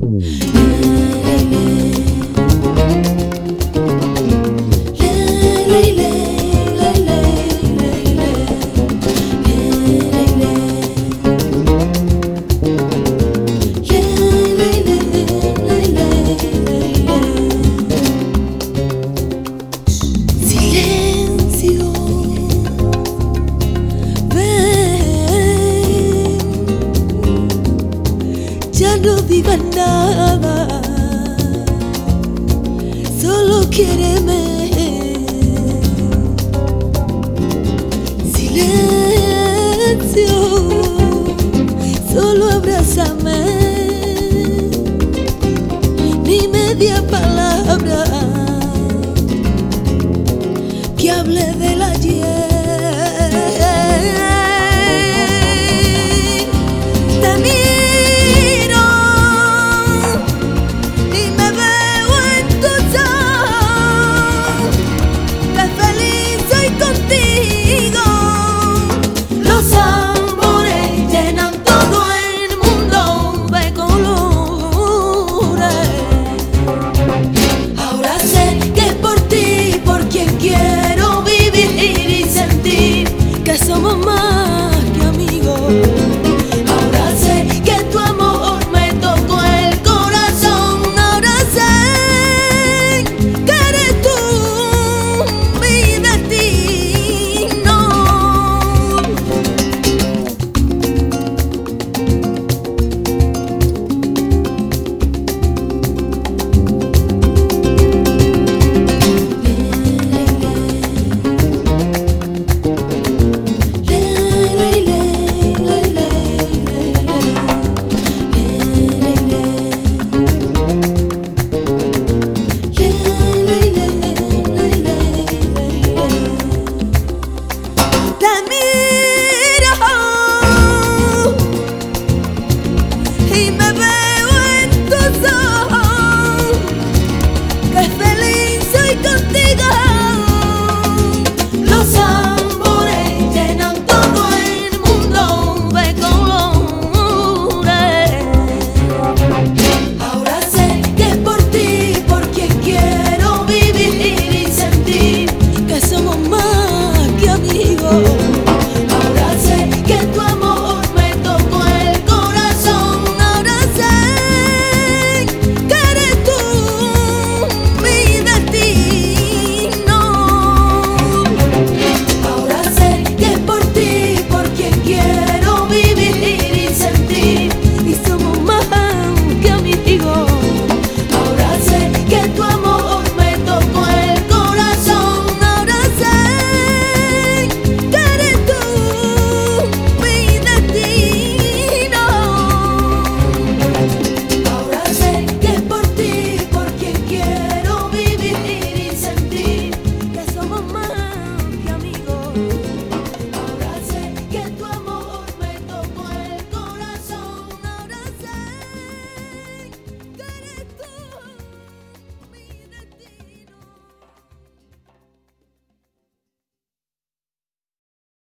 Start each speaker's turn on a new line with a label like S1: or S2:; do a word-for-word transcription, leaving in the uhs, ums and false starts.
S1: Ya no digas nada, solo quiéreme. Silencio, solo abrázame. Ni media palabra que hable del ayer. Te miro y me veo en tus ojos, que feliz soy contigo. Los amores llenan todo el mundo de colores. Ahora sé que es por ti por quien quiero vivir y sentir que somos más que amigos. Ahora sé que tu amor me tocó el corazón. Ahora sé que eres tú mi destino. Te miro y me